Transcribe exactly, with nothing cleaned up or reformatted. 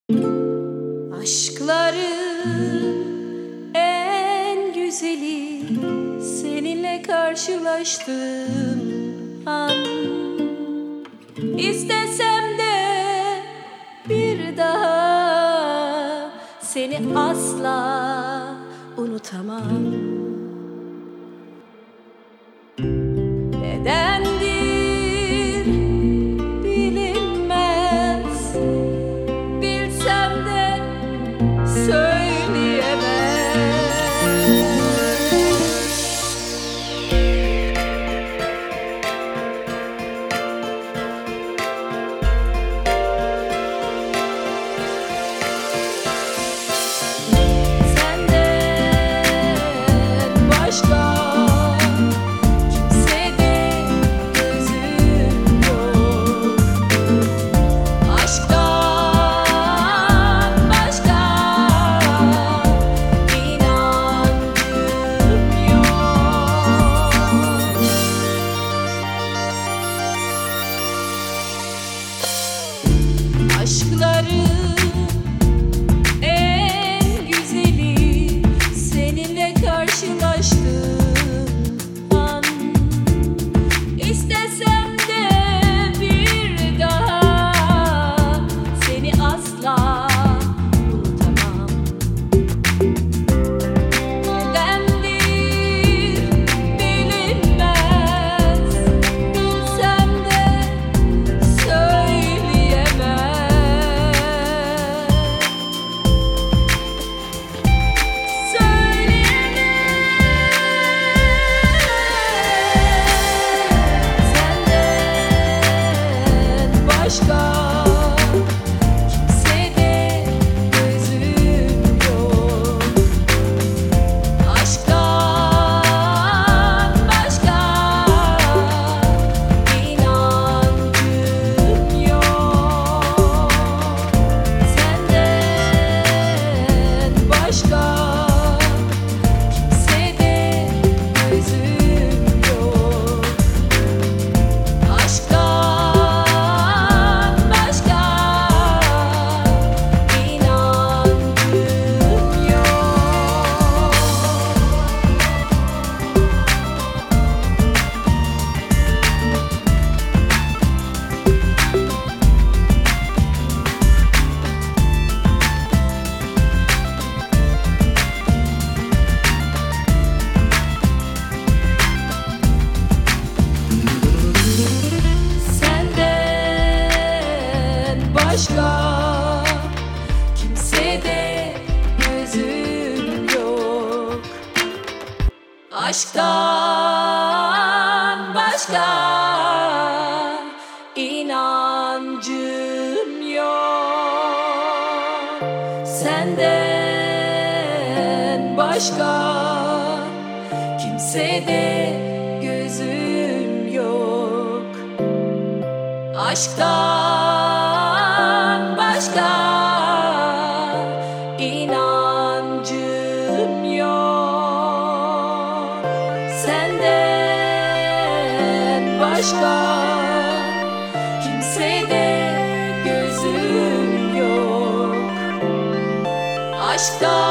Aşkların en güzeli seninle karşılaştığım an. İstesem de bir daha seni asla unutamam. Nedendir bilinmez, bilsem de söyleyemem. Senden başka aşkların en güzeli seninle karşılaştığım an. İstesem de bir daha seni asla unutamam. Nedendir bilinmez, bilsem de söyleyemem. Başka kimsede gözüm yok. Aşktan başka inancım yok. Senden başka kimsede gözüm yok. Aşktan başka kimsede gözüm yok. Aşktan başka inancım yok. Senden başka kimsede gözüm yok. Aşktan başka inancım yok. Senden başka kimsede gözüm yok. Aşktan